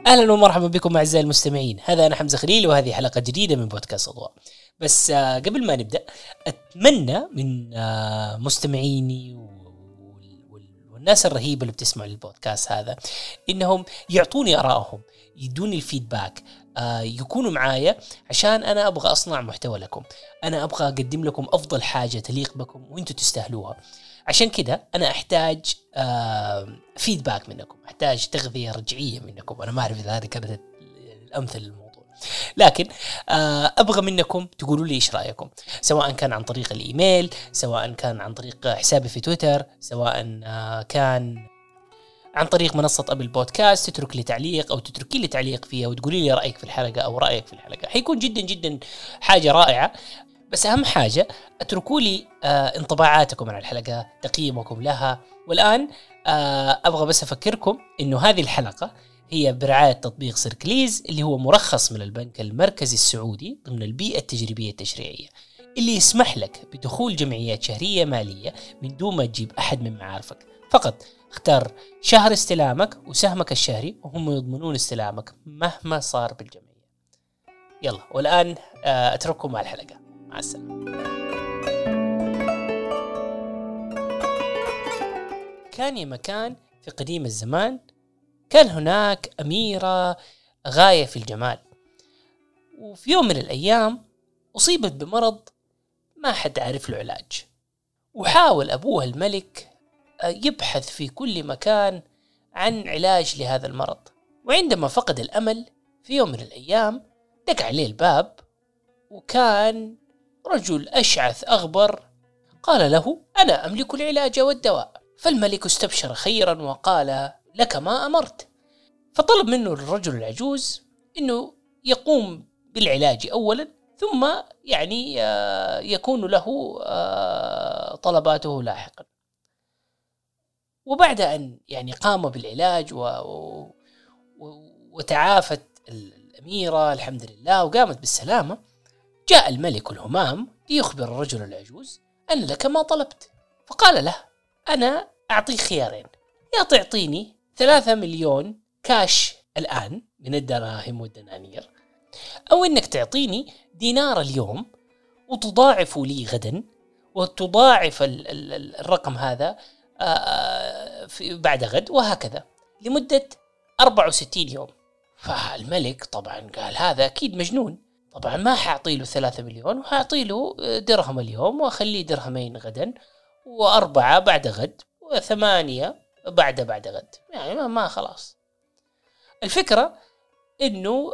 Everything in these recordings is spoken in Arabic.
أهلا ومرحبا بكم أعزائي المستمعين. هذا أنا حمزة خليل وهذه حلقة جديدة من بودكاست أضواء. بس قبل ما نبدأ أتمنى من مستمعيني والناس الرهيبة اللي بتسمع البودكاست هذا إنهم يعطوني آرائهم، يدوني الفيدباك، يكونوا معايا، عشان أنا أبغى أصنع محتوى لكم. أنا أبغى أقدم لكم أفضل حاجة تليق بكم وإنتوا تستاهلوها. عشان كده أنا أحتاج فيدباك منكم، أحتاج تغذية رجعية منكم. أنا ما أعرف إذا هذه كانت الأمثل للموضوع، لكن أبغى منكم تقولوا لي إيش رأيكم، سواء كان عن طريق الإيميل، سواء كان عن طريق حسابي في تويتر، سواء كان عن طريق منصة أبل بودكاست. تترك لي تعليق أو تتركي لي تعليق فيها وتقولي لي رأيك في الحلقة أو رأيك في الحلقة. حيكون جدا جدا حاجة رائعة. بس أهم حاجة اتركوا لي انطباعاتكم عن الحلقة، تقييمكم لها. والآن أبغى بس أفكركم إنه هذه الحلقة هي برعاية تطبيق سيركليز، اللي هو مرخص من البنك المركزي السعودي ضمن البيئة التجريبية التشريعية، اللي يسمح لك بدخول جمعيات شهرية مالية من دون ما تجيب أحد من معارفك. فقط اختار شهر استلامك وسهمك الشهري وهم يضمنون استلامك مهما صار بالجمعية. يلا، والآن أترككم مع الحلقة. مع السلامة. كان يا مكان في قديم الزمان، كان هناك أميرة غاية في الجمال، وفي يوم من الأيام أصيبت بمرض ما حد عارف له علاج. وحاول أبوها الملك يبحث في كل مكان عن علاج لهذا المرض. وعندما فقد الأمل في يوم من الأيام دق عليه الباب، وكان رجل أشعث أغبر قال له: أنا أملك العلاج والدواء. فالملك استبشر خيرا وقال: لك ما أمرت. فطلب منه الرجل العجوز أنه يقوم بالعلاج أولا، ثم يكون له طلباته لاحقا. وبعد أن قام بالعلاج وتعافت الأميرة الحمد لله وقامت بالسلامة، جاء الملك الهمام ليخبر الرجل العجوز أن لك ما طلبت. فقال له: أنا أعطيك خيارين، يا تعطيني 3 مليون كاش الآن من الدراهم والدنانير، أو إنك تعطيني دينار اليوم وتضاعف لي غدا، وتضاعف الرقم هذا بعد غد، وهكذا لمدة 64 يوم. فالملك طبعا قال: هذا أكيد مجنون، طبعا ما حاعطيله 3 مليون، وحاعطيله درهم اليوم وأخليه درهمين غدا، و4 بعد غد، و8 بعد غد، ما خلاص. الفكرة إنه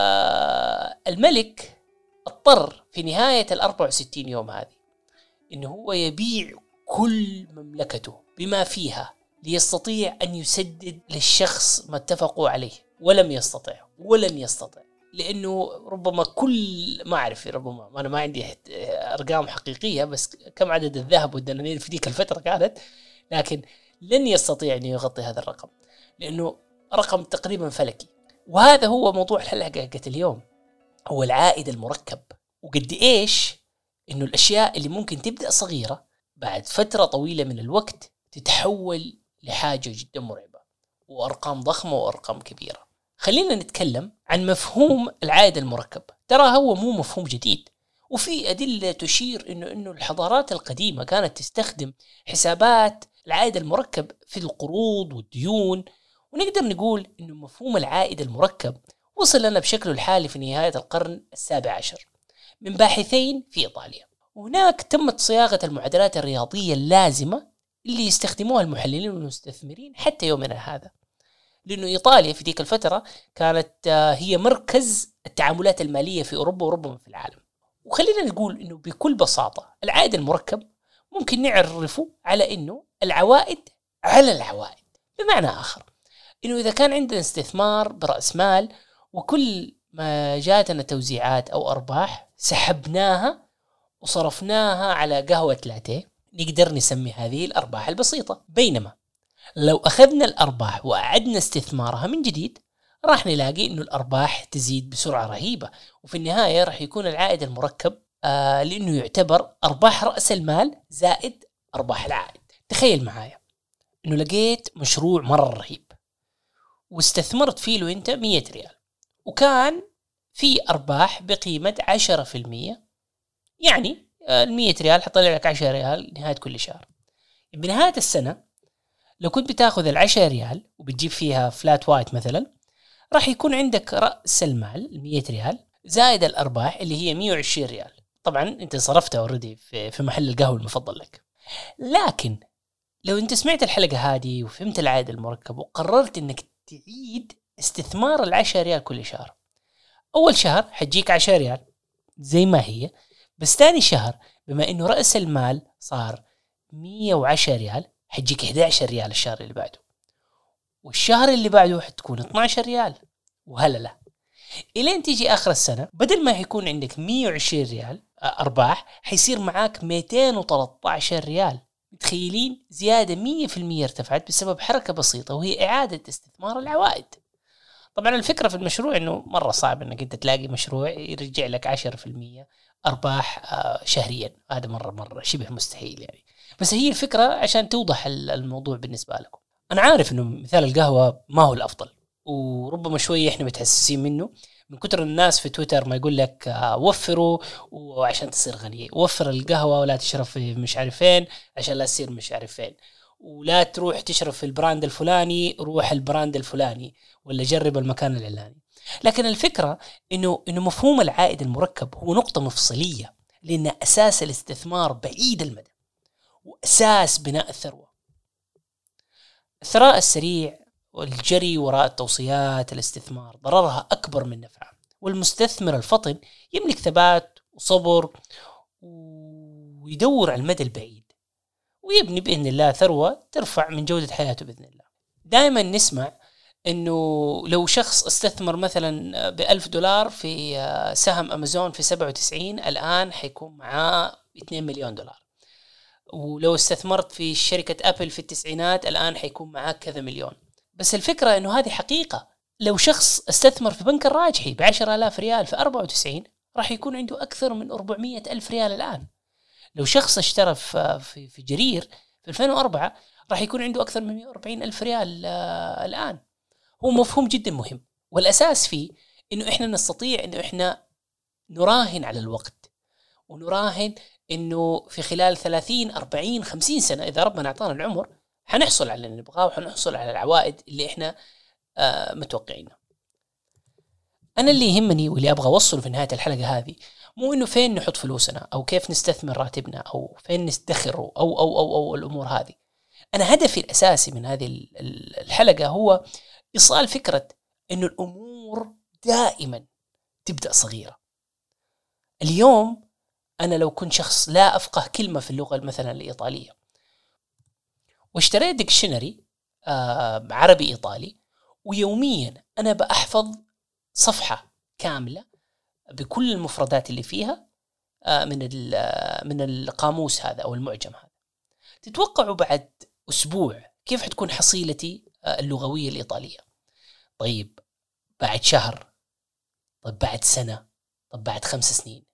الملك اضطر في نهاية 64 يوم هذه إنه هو يبيع كل مملكته بما فيها ليستطيع أن يسدد للشخص ما اتفقوا عليه، ولم يستطع لأنه ربما ما أعرف، ربما أنا ما عندي أرقام حقيقية، بس كم عدد الذهب والدنانير في ديك الفترة كانت، لكن لن يستطيع أن يغطي هذا الرقم لأنه رقم تقريبا فلكي. وهذا هو موضوع الحلقة اليوم، هو العائد المركب، وقد إيش إنه الأشياء اللي ممكن تبدأ صغيرة بعد فترة طويلة من الوقت تتحول لحاجة جدا مرعبة وأرقام ضخمة وأرقام كبيرة. خلينا نتكلم عن مفهوم العائد المركب. ترى هو مو مفهوم جديد، وفي أدلة تشير إنه الحضارات القديمة كانت تستخدم حسابات العائد المركب في القروض والديون. ونقدر نقول إنه مفهوم العائد المركب وصل لنا بشكله الحالي في نهاية القرن 17 من باحثين في إيطاليا. وهناك تمت صياغة المعادلات الرياضية اللازمة اللي يستخدموها المحللين والمستثمرين حتى يومنا هذا، لأنه إيطاليا في ذيك الفترة كانت هي مركز التعاملات المالية في أوروبا وربما في العالم. وخلينا نقول إنه بكل بساطة العائد المركب ممكن نعرفه على إنه العوائد على العوائد. بمعنى آخر، إنه إذا كان عندنا استثمار برأس مال وكل ما جاتنا توزيعات أو أرباح سحبناها وصرفناها على قهوة لاتيه، نقدر نسمي هذه الأرباح البسيطة. بينما لو أخذنا الأرباح وأعدنا استثمارها من جديد راح نلاقي إنه الأرباح تزيد بسرعة رهيبة، وفي النهاية راح يكون العائد المركب لأنه يعتبر أرباح رأس المال زائد أرباح العائد. تخيل معايا إنه لقيت مشروع مرة رهيب واستثمرت فيه له أنت 100 ريال وكان في أرباح بقيمة 10%، يعني 100 ريال حطلع لك 10 ريال نهاية كل شهر. بنهاية السنة لو كنت بتاخذ 10 ريال وبتجيب فيها فلات وايت مثلا، راح يكون عندك رأس المال 100 ريال زائد الأرباح اللي هي 120 ريال. طبعا أنت صرفتها أوريدي في محل القهوة المفضل لك. لكن لو أنت سمعت الحلقة هذه وفهمت العائد المركب وقررت أنك تعيد استثمار 10 ريال كل شهر، أول شهر حتجيك 10 ريال زي ما هي، بس ثاني شهر بما أنه رأس المال صار 110 ريال حتجيك 11 ريال الشهر اللي بعده، والشهر اللي بعده حتكون 12 ريال، وهلا لا إلين تيجي آخر السنة بدل ما يكون عندك 120 ريال أرباح حيصير معاك 213 ريال. متخيلين؟ زيادة 100% ارتفعت بسبب حركة بسيطة وهي إعادة استثمار العوائد. طبعا الفكرة في المشروع أنه مرة صعب أنك أنت تلاقي مشروع يرجع لك 10% أرباح شهريا، هذا مرة شبه مستحيل يعني. بس هي الفكرة عشان توضح الموضوع بالنسبة لكم. أنا عارف أنه مثال القهوة ما هو الأفضل، وربما شوية إحنا متحسسين منه من كتر الناس في تويتر ما يقول لك وفروا وعشان تصير غني، وفر القهوة ولا تشرب في مش عارف فين عشان لا تصير مش عارف فين، ولا تروح تشرب في البراند الفلاني روح البراند الفلاني، ولا جرب المكان العلاني. لكن الفكرة إنه مفهوم العائد المركب هو نقطة مفصلية، لأن أساس الاستثمار بعيد المدى وأساس بناء الثروة. الثراء السريع والجري وراء التوصيات الاستثمار ضررها أكبر من نفعها، والمستثمر الفطن يملك ثبات وصبر ويدور على المدى البعيد ويبني بإذن الله ثروة ترفع من جودة حياته بإذن الله. دائما نسمع إنه لو شخص استثمر مثلا $1000 في سهم أمازون في 97 الآن حيكون معاه 2 مليون دولار، ولو استثمرت في شركة أبل في التسعينات الآن حيكون معاك كذا مليون. بس الفكرة إنه هذه حقيقة. لو شخص استثمر في بنك الراجحي ب10,000 ريال في 94 راح يكون عنده أكثر من 400,000 ريال الآن. لو شخص اشترى في جرير في 2004 راح يكون عنده أكثر من 140,000 ريال الآن. هو مفهوم جدا مهم، والأساس فيه إنه إحنا نستطيع إنه إحنا نراهن على الوقت، ونراهن إنه في خلال 30 40 50 سنة إذا ربنا أعطانا العمر حنحصل على اللي نبغاه وحنحصل على العوائد اللي إحنا متوقعينها. أنا اللي يهمني واللي أبغى أوصله في نهاية الحلقة هذه مو إنه فين نحط فلوسنا أو كيف نستثمر راتبنا أو فين نستخره أو الأمور هذه. أنا هدفي الأساسي من هذه الحلقة هو إيصال فكرة إنه الأمور دائما تبدأ صغيرة. اليوم أنا لو كنت شخص لا أفقه كلمة في اللغة مثلا الإيطالية واشتريت ديكشنري عربي إيطالي ويوميا أنا بأحفظ صفحة كاملة بكل المفردات اللي فيها من القاموس هذا أو المعجم هذا، تتوقعوا بعد أسبوع كيف حتكون حصيلتي اللغوية الإيطالية؟ طيب بعد شهر، طيب بعد سنة، طيب بعد 5 سنين.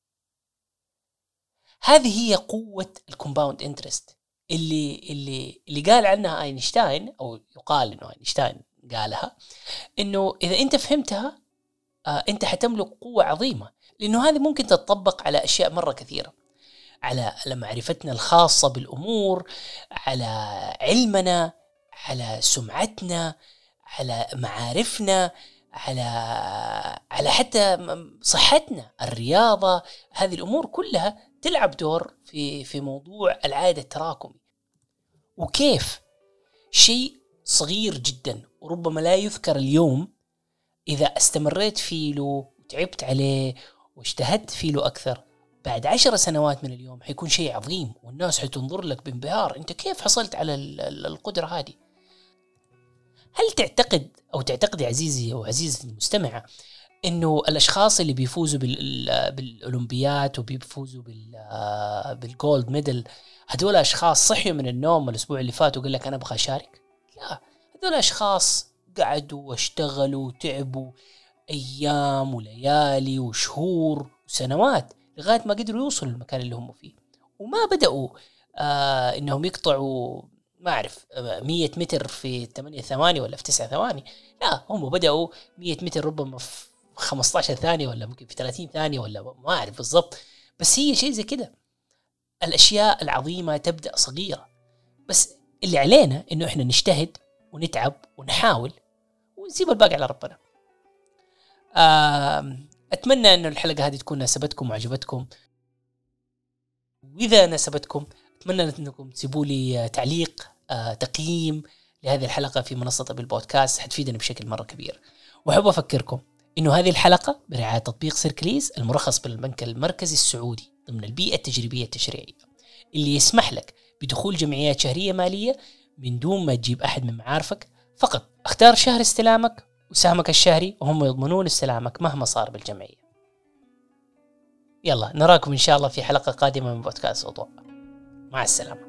هذه هي قوة الكومباوند انترست اللي قال عنها أينشتاين، أو يقال إنه أينشتاين قالها، إنه إذا أنت فهمتها أنت حتملك قوة عظيمة، لأنه هذه ممكن تتطبق على أشياء مرة كثيرة، على معرفتنا الخاصة بالأمور، على علمنا، على سمعتنا، على معارفنا، على حتى صحتنا، الرياضة. هذه الأمور كلها تلعب دور في موضوع العائد التراكمي، وكيف شيء صغير جدا وربما لا يذكر اليوم إذا استمريت فيه له وتعبت عليه واجتهدت فيه له أكثر، بعد 10 سنوات من اليوم حيكون شيء عظيم والناس حتنظر لك بانبهار. أنت كيف حصلت على القدرة هذه؟ هل تعتقد أو تعتقدي عزيزي أو عزيزتي المستمعة إنه الأشخاص اللي بيفوزوا بالأولمبيات وبيفوزوا بالجولد ميدل هذول أشخاص صحيوا من النوم الأسبوع اللي فات وقال لك أنا أبغى أشارك؟ لا، هذول أشخاص قعدوا واشتغلوا وتعبوا أيام وليالي وشهور وسنوات لغاية ما قدروا يوصلوا للمكان اللي هم فيه، وما بدأوا إنهم يقطعوا ما أعرف 100 متر في 8 ثواني ولا في 9 ثواني، لا هم بدأوا 100 متر ربما في 15 ثانية ولا ممكن في 30 ثانية ولا ما أعرف بالضبط. بس هي شيء زي كده. الأشياء العظيمة تبدأ صغيرة، بس اللي علينا إنه إحنا نجتهد ونتعب ونحاول ونسيب الباقي على ربنا. أتمنى إنه الحلقة هذه تكون ناسبتكم وعجبتكم، وإذا ناسبتكم أتمنى أنكم تسيبوا لي تعليق تقييم لهذه الحلقة في منصة أبل بودكاست، حتفيدني بشكل مرة كبير. وأحب أفكركم إنه هذه الحلقة برعاية تطبيق سيركليز المرخص بالبنك المركزي السعودي ضمن البيئة التجريبية التشريعية، اللي يسمح لك بدخول جمعيات شهرية مالية من دون ما تجيب أحد من معارفك. فقط اختار شهر استلامك وسهمك الشهري وهم يضمنون استلامك مهما صار بالجمعية. يلا نراكم إن شاء الله في حلقة قادمة من بودكاست أضواء. مع السلامة.